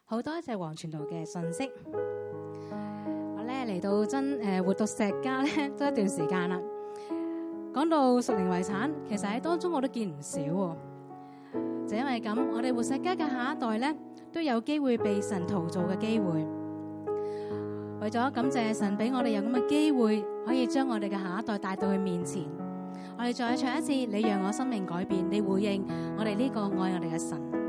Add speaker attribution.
Speaker 1: 好多謝黃傳道嘅信息。我咧嚟到活讀石家咧都一段時間啦。講到屬靈遺產，其實喺當中我都見唔少喎。就因為咁，我哋活石家嘅下一代咧都有機會被神陶造嘅機會。為咗感謝神俾我哋有咁嘅機會，可以將我哋嘅下一代帶到佢面前，我哋再唱一次，你讓我生命改變，你回應我哋呢個愛我哋嘅神。